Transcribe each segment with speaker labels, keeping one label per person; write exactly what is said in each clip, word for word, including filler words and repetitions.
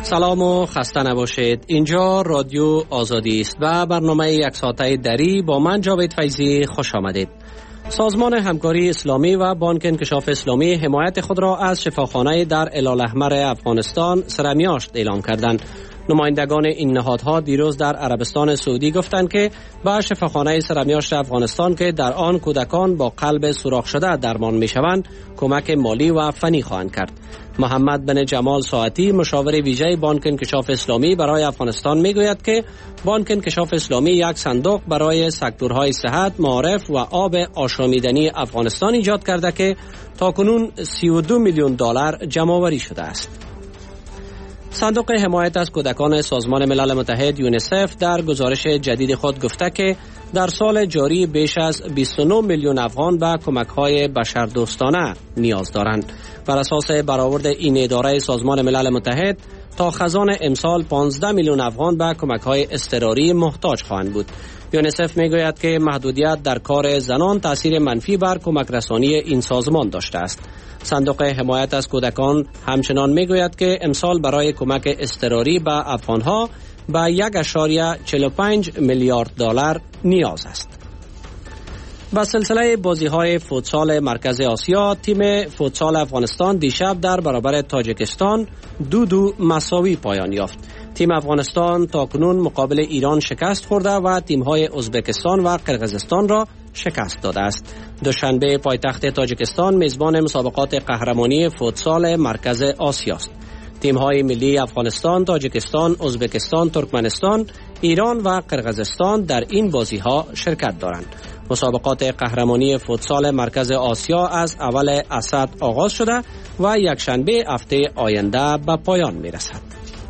Speaker 1: سلام و خسته نباشید. اینجا رادیو آزادی است و برنامه یک ساعته دری با من جاوید فیضی خوش آمدید. سازمان همکاری اسلامی و بانک انکشاف اسلامی حمایت خود را از شفاخانه در اله‌الاحمر افغانستان سرمیاشت اعلام کردند. نمایندگان این نهادها دیروز در عربستان سعودی گفتند که با شفاخانه سرمیاشت افغانستان که در آن کودکان با قلب سوراخ شده درمان میشوند کمک مالی و فنی خواهند کرد. محمد بن جمال ساعتی مشاور ویژه بانک انکشاف اسلامی برای افغانستان میگوید که بانک انکشاف اسلامی یک صندوق برای سکتورهای صحت، معارف و آب آشامیدنی افغانستان ایجاد کرده که تاکنون سی و دو میلیون دلار جمع آوری شده است. صندوق حمایت از کودکان سازمان ملل متحد یونیسف در گزارش جدید خود گفته که در سال جاری بیش از بیست و نه میلیون افغان به کمک‌های بشردوستانه نیاز دارند. بر اساس برآورد این اداره سازمان ملل متحد تا خزان امسال پانزده میلیون افغان به کمک‌های اضطراری محتاج خواهند بود. یونیسف میگوید که محدودیت در کار زنان تاثیر منفی بر کمک رسانی این سازمان داشته است. صندوق حمایت از کودکان همچنان میگوید که امسال برای کمک اضطراری به افغانها به یک ممیز چهل و پنج میلیارد دلار نیاز است. با سلسله بازی‌های فوتسال مرکز آسیا، تیم فوتسال افغانستان دیشب در برابر تاجیکستان دو دو مساوی پایان یافت. تیم افغانستان تاکنون مقابل ایران شکست خورده و تیم‌های ازبکستان و قرقیزستان را شکست داده است. دوشنبه پایتخت تاجیکستان میزبان مسابقات قهرمانی فوتسال مرکز آسیا است. تیم‌های ملی افغانستان، تاجیکستان، ازبکستان، ترکمنستان، ایران و قرقیزستان در این بازی‌ها شرکت دارند. مسابقات قهرمانی فوتسال مرکز آسیا از اول اسد آغاز شده و یکشنبه هفته آینده به پایان می‌رسد.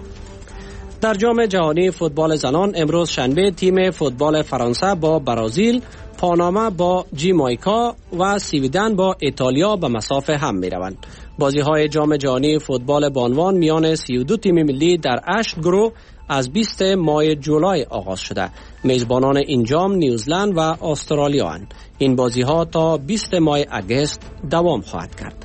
Speaker 1: در جام جهانی فوتبال زنان امروز شنبه تیم فوتبال فرانسه با برزیل، پاناما با جامائیکا و سویدن با ایتالیا به مسافه هم می روند. بازی های جام جهانی فوتبال بانوان میان سی و دو تیم ملی در هشت گروه از بیست ماه جولای آغاز شده. میزبانان این جام نیوزلند و استرالیا اند. این بازی ها تا بیست ماه اگست دوام خواهد کرد.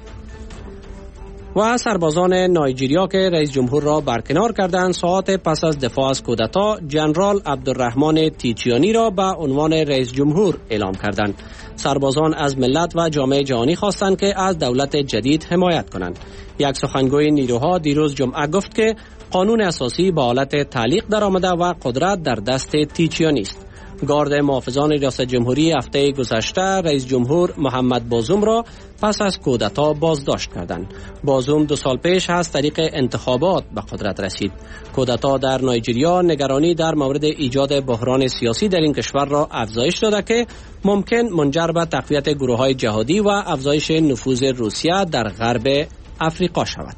Speaker 1: و سربازان نایجیریا که رئیس جمهور را برکنار کردند ساعات پس از دفاع از کودتا جنرال عبدالرحمن تیچیانی را به عنوان رئیس جمهور اعلام کردند. سربازان از ملت و جامعه جهانی خواستند که از دولت جدید حمایت کنند. یک سخنگوی نیروها دیروز جمعه گفت که قانون اساسی به حالت تعلیق درآمده و قدرت در دست تیچیانی است. گارد محافظان ریاست جمهوری هفته گذشته رئیس جمهور محمد بازوم را پس از کودتا بازداشت کردند. بازوم دو سال پیش از طریق انتخابات به قدرت رسید. کودتا در نایجیریا نگرانی در مورد ایجاد بحران سیاسی در این کشور را افزایش داده که ممکن منجر به تقویت گروه‌های جهادی و افزایش نفوذ روسیه در غرب افریقا شود.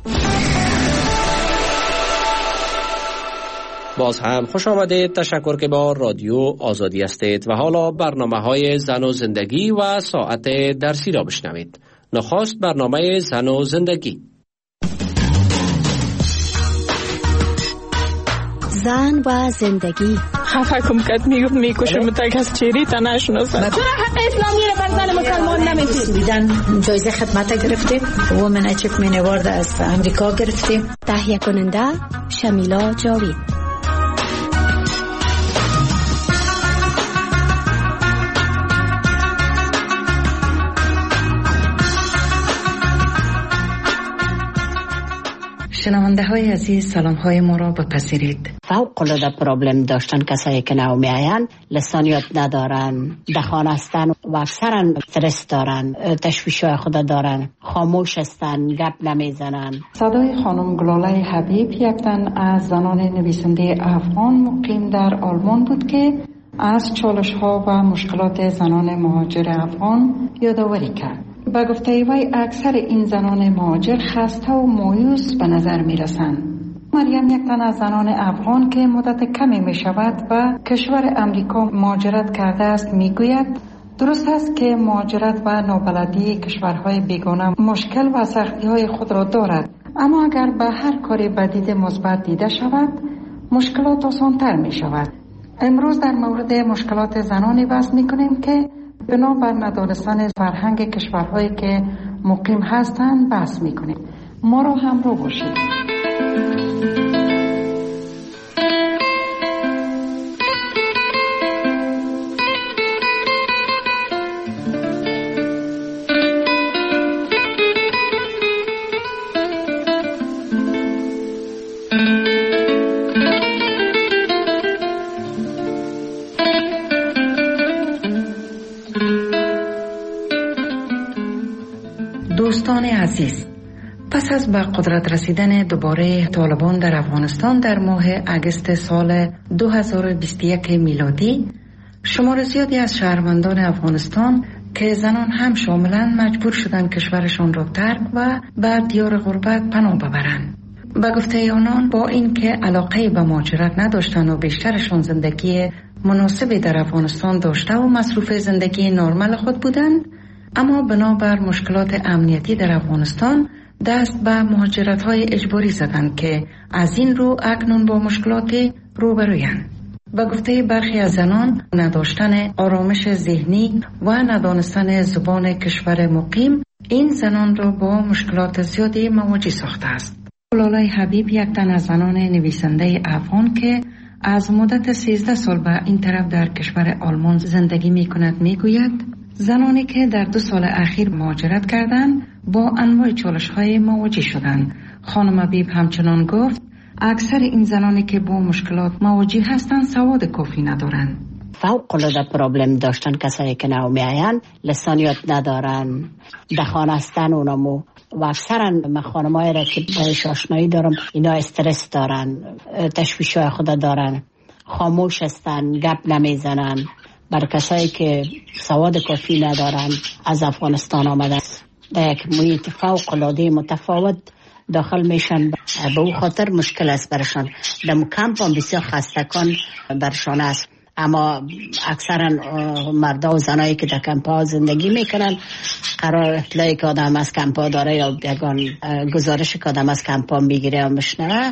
Speaker 1: باز هم خوش آمدید. تشکر که با رادیو آزادی هستید و حالا برنامه های زن و زندگی و ساعت درسی را بشنوید. نخست برنامه زن و زندگی.
Speaker 2: زن و زندگی.
Speaker 3: خفه کم کد میگفت میکشه متک از چیری تا نشناسد.
Speaker 4: چرا حق اسلامی رو بر زن مسلمان نمیدید؟
Speaker 5: دیدن جایزه خدمت گرفتیم. وومن اچیومنت اوارد از امریکا گرفتیم.
Speaker 2: تهیه کننده شمیلا جاوید.
Speaker 5: شنونده های عزیز سلام های ما را بپذیرید.
Speaker 6: فوق العاده پرابلم داشتن کسایی که نو میاین، لسانیت ندارن، دخان هستن و اکثرا استرس دارن، تشویش های خود دارن، خاموش هستن، گپ نمیزنن.
Speaker 5: صدای خانم گلاله حبیب یک تن از زنان نویسنده افغان مقیم در آلمان بود که از چالش ها و مشکلات زنان مهاجر افغان یادآوری کرد. به گفته وی اکثر این زنان مهاجر خسته و مایوس به نظر می رسند. مریم یک تن از زنان افغان که مدت کمی می شود و کشور امریکا مهاجرت کرده است می گوید درست است که مهاجرت و نابلدی کشورهای بیگانه مشکل و سختی های خود را دارد، اما اگر به هر کاری بدید مثبت دیده شود مشکلات آسان‌تر می شود. امروز در مورد مشکلات زنانی بحث می کنیم که بنابر ندانستن فرهنگ کشورهایی که مقیم هستند بحث میکنیم. ما رو همراه باشید. دوستان عزیز، پس از به قدرت رسیدن دوباره طالبان در افغانستان در ماه اگست سال دو هزار و بیست و یک میلادی، شمار زیادی از شهروندان افغانستان که زنان هم شاملند مجبور شدند کشورشان را ترک و به دیار غربت پناه ببرند. به گفته آنان با اینکه علاقه به مهاجرت نداشتند و بیشترشان زندگی مناسبی در افغانستان داشته و مصروف زندگی نرمال خود بودند، اما بنابر مشکلات امنیتی در افغانستان دست به مهاجرت‌های اجباری زدند که از این رو اکنون با مشکلات روبرویند. به گفته برخی از زنان، نداشتن آرامش ذهنی و ندانستن زبان کشور مقیم این زنان را با مشکلات زیادی مواجه ساخته است. لالای حبیب یک تن از زنان نویسنده افغان که از مدت سیزده سال به این طرف در کشور آلمان زندگی می کند می گوید زنانی که در دو سال اخیر مهاجرت کردند با انواع چالش‌های مواجه شدند. خانم حبیب همچنان گفت اکثر این زنانی که با مشکلات مواجه هستند سواد کافی ندارند.
Speaker 6: فوق العاده پرابلم داشتن کسایی که نو میاین، لسانیات ندارن، دخانستن اونمو و اکثرا من خانمایی را که باش آشنایی دارم اینا استرس دارن، تشویش‌های خود دارن، خاموش هستن، گپ نمیزنن. بر کسایی که سواد کافی ندارن از افغانستان آمدن در یک محیط فوق العاده متفاوت داخل میشن، به او خاطر مشکل است برشان. در کمپ هم بسیار خستگان برشان است، اما اکثرا مردا و زنایی که در کمپ ها زندگی میکنن قرار اطلاعی که آدم از کمپ ها داره یا یگان گزارش که آدم از کمپ ها میگیره و مشنوه،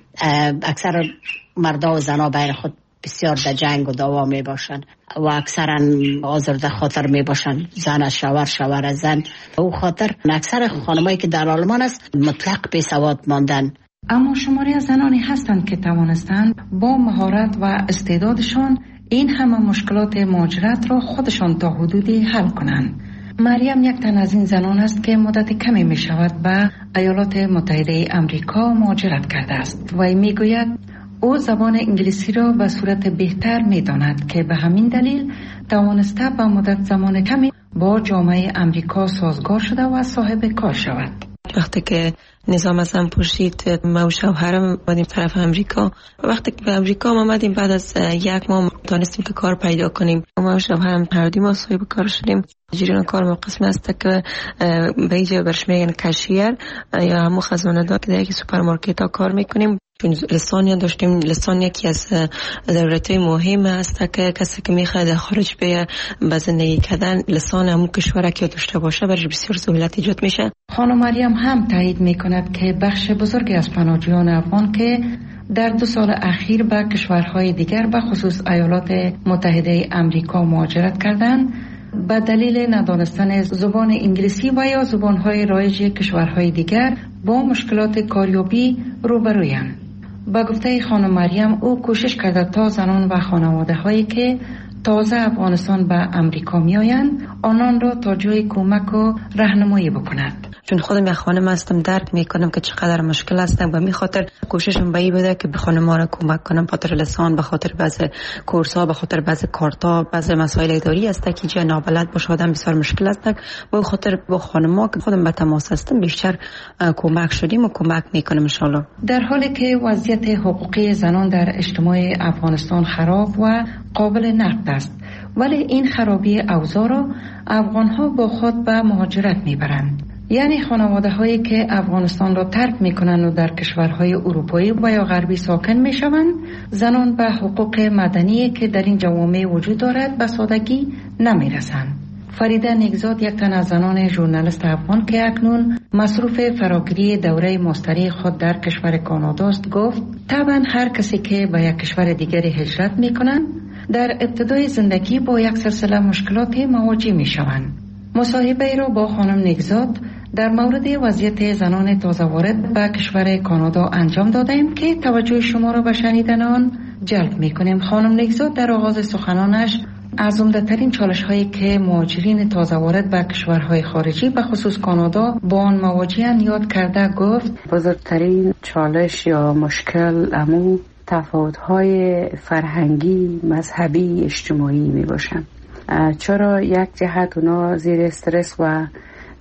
Speaker 6: اکثر مردا و زنا بین خود بسیار در جنگ و دعوا می باشن و اکثرا آزرده خاطر می باشن، زن از شوهر، شوهر از زن. او خاطر اکثر خانمایی که در آلمان است مطلق بی سواد ماندن.
Speaker 5: اما شماری از زنانی هستند که توانستند با مهارت و استعدادشان این همه مشکلات مهاجرت را خودشان تا حدودی حل کنند. مریم یک تن از این زنان است که مدت کمی می شود به ایالات متحده امریکا مهاجرت کرده است و می گوید او زبان انگلیسی را به صورت بهتر می داند که به همین دلیل توانسته به مدت زمان کمی با جامعه امریکا سازگار شده و صاحب کار شود.
Speaker 3: وقتی که نظام از هم پرسید ما و شوهرم بودیم طرف امریکا، وقتی که به امریکا آمدیم بعد از یک ماه دانستیم که کار پیدا کنیم. ما و شوهرم هر دو ما صاحب کار شدیم. جریان کار ما قسم است که به اینجا برش میگن کشیر یا همون خزانه دار که در یک سوپرمارکت ها کار میکنیم. چون لسانی داشتیم، لسان یکی از ضرورت‌های مهم است که کسی که میخواد خارج به زندگی کردن لسان همون کشور که داشته باشه برش بسیار سهولت ایجاد میشه.
Speaker 5: خانم مریم هم تایید میکند که بخش بزرگی از پناهجویان افغان که در دو سال اخیر به کشورهای دیگر به خصوص ایالات متحده امریکا مهاجرت کردند به دلیل ندانستن زبان انگلیسی و یا زبانهای رایج کشورهای دیگر با مشکلات کاریابی روبرویند. با گفته خانم مریم او کوشش کرده تا زنان و خانواده هایی که تازه افغانستان به امریکا می آیند آنان را تا جای کمک و راهنمایی بکند.
Speaker 3: چون خودم یک خانم هستم درک میکنم که چقدر مشکل هستم و می خاطر کوششم به این بوده که به خانم‌ها را کمک کنم، به خاطر لسان، به خاطر بعض کورس ها، به خاطر بعض کارتا، بعض مسائل اداری است که جای نابلد باشه آدم بسیار مشکل است. به خاطر با خانم‌ها که خودم به تماس هستم بیشتر کمک شدیم و کمک میکنم ان شاء الله.
Speaker 5: در حالی که وضعیت حقوقی زنان در اجتماع افغانستان خراب و قابل نقد است، ولی این خرابی اوضاع را افغان‌ها با خود به مهاجرت میبرند. یعنی خانواده هایی که افغانستان را ترک می کنند و در کشورهای اروپایی و یا غربی ساکن می شوند، زنان به حقوق مدنی که در این جوامع وجود دارد به سادگی نمی رسند. فریده نیگزاد یک تن از زنان ژورنالیست افغان که اکنون مصروف فراگیری دوره ماستری خود در کشور کانادا است گفت طبعا هر کسی که به یک کشور دیگری هجرت می کنند در ابتدای زندگی با یک سلسله مشکلات مواجه می شوند. مصاحبه ای را با خانم نیگزاد در مورد وضعیت زنان تازه وارد به کشور کانادا انجام دادیم که توجه شما را به شنیدن آن جلب می کنیم. خانم نیگزاد در آغاز سخنانش از عمده‌ترین چالش‌هایی که مهاجرین تازه وارد به کشورهای خارجی به خصوص کانادا با آن مواجه‌اند یاد کرده گفت
Speaker 7: بزرگترین چالش یا مشکل امو تفاوت‌های فرهنگی، مذهبی، اجتماعی می باشند. چرا یک جهت اونا زیر استرس و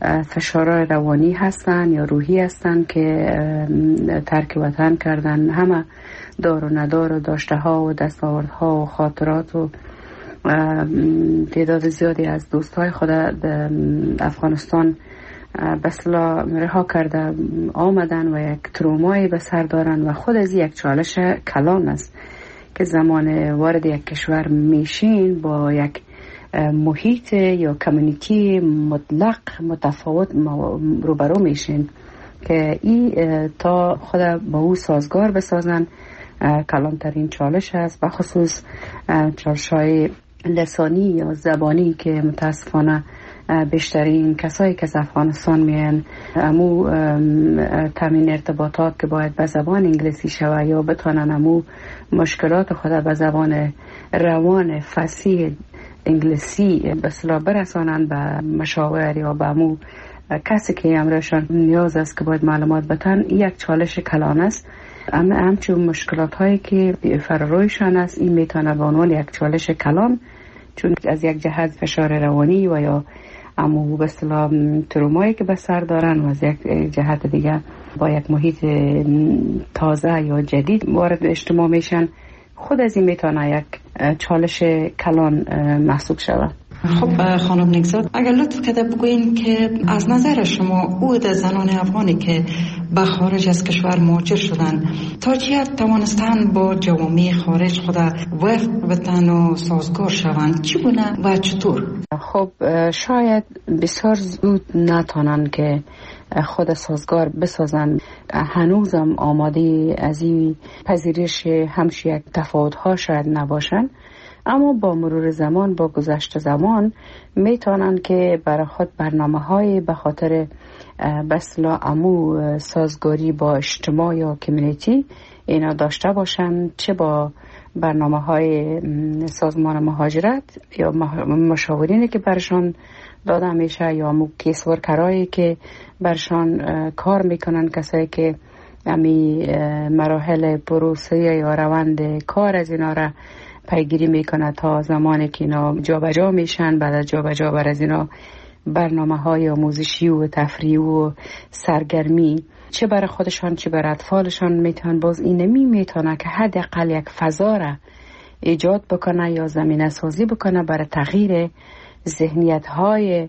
Speaker 7: فشارهای روانی هستن یا روحی هستن که ترک وطن کردن. همه دار و ندار و داشته ها و دستاوردها و خاطرات و تعداد زیادی از دوستای خود در افغانستان بسلا رها کرده آمدن و یک ترومایی به سر دارن و خود از یک چالش کلان است که زمان وارد یک کشور میشین با یک محیط یا کمیونیتی مطلق متفاوت روبرو میشین که این تا خود با او سازگار بسازن کلانترین چالش است، بخصوص چالش‌های لسانی یا زبانی که متاسفانه بیشترین کسایی که از افغانستان میان امو تامین ارتباطات که باید به زبان انگلیسی شوه یا بتونن امو مشکلات خود به زبان روان فصیح انگلیسی بسلا برسانن به مشاور یا به امو کسی که امرشان نیاز است که باید معلومات بتن، یک چالش کلان است. اما همچون مشکلات هایی که فرارویشان است این میتونه به عنوان یک چالش کلان، چون از یک جهت فشار روانی و یا امو به اصطلاح ترومایی که به سر دارن و از یک جهت دیگه با یک محیط تازه یا جدید وارد اجتماع میشن، خود از این میتونه یک چالش کلان محسوب شود.
Speaker 5: خب خانم نگزاد، اگر لطف کرده بگوین که از نظر شما عود زنان افغانی که به خارج از کشور مهاجر شدن تا چه حد توانستن با جوامع خارج خود وفق بتن و سازگار شوند، چی بونه و چطور؟
Speaker 7: خب شاید بسیار زود نتونن که خود سازگار بسازن، هنوزم آماده از این پذیرش همش یک تفاوت ها شاید نباشن، اما با مرور زمان با گذشت زمان میتونن که برای خود برنامه های به خاطر بسلا امو سازگاری با اجتماع یا کمیونیتی اینا داشته باشن، چه با برنامه های سازمان مهاجرت یا مشاورینی که برشان داده میشه یا امو کیس ورکرایی که برشان کار میکنن، کسایی که امی مراحل پروسه یا روند کار از اینا را پیگیری میکنه تا زمانی که اینا جا بجا میشن. بعد از جا بجا بر از اینا برنامه های آموزشی و تفریح و سرگرمی چه برای خودشان چه برای اطفالشان میتونن باز اینمی میتونه که حداقل یک فضا را ایجاد بکنه یا زمینه سازی بکنه برای تغییر ذهنیت های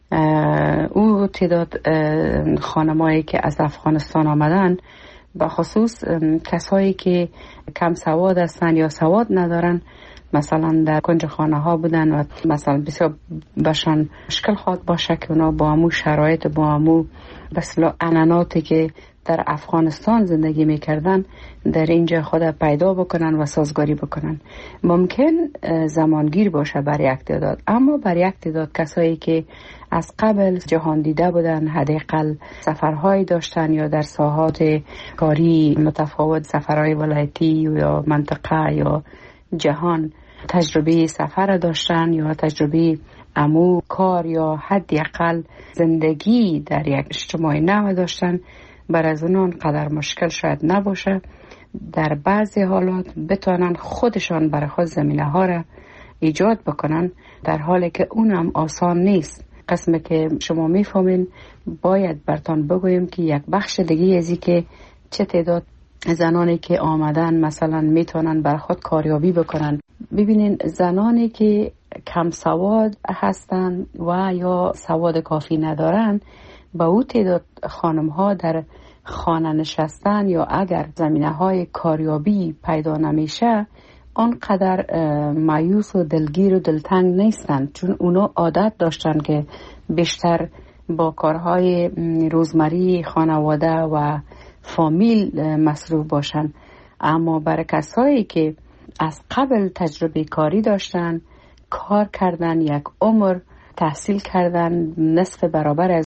Speaker 7: او تعداد خانمایی که از افغانستان آمدن، به خصوص کسایی که کم سواد هستن یا سواد ندارن، مثلا در کنج خانه ها بودن و مثلا بسیار بشان مشکل خواهد باشه که اونا با همون شرایط با همون بسیار عنعناتی که در افغانستان زندگی میکردن در اینجا خود پیدا بکنن و سازگاری بکنن. ممکن زمانگیر باشه برای یک تعداد، اما برای یک تعداد کسایی که از قبل جهان دیده بودن، حداقل سفرهایی داشتن یا در ساحات کاری متفاوت، سفرهای ولایتی یا منطقه یا جهان تجربه سفر داشتن یا تجربه امو کار یا حداقل زندگی در یک اجتماع نو داشتن، بر از اونان قدر مشکل شاید نباشه در بعضی حالات بتونن خودشان برای خود زمینه ها را ایجاد بکنن، در حالی که اونم آسان نیست. قسمی که شما میفهمین باید برتان بگویم که یک بخش دیگه ازی که چه تعداد زنانی که آمدن مثلا میتونن برای خود کاریابی بکنن. ببینین زنانی که کم سواد هستن و یا سواد کافی ندارن، با او تعداد خانم ها در خانه نشستن یا اگر زمینه های کاریابی پیدا نمیشه آنقدر مایوس و دلگیر و دلتنگ نیستن، چون اونا عادت داشتن که بیشتر با کارهای روزمری خانواده و فامیل مصروف باشن. اما برای کسایی که از قبل تجربه کاری داشتن، کار کردن یک عمر، تحصیل کردن نصف برابر از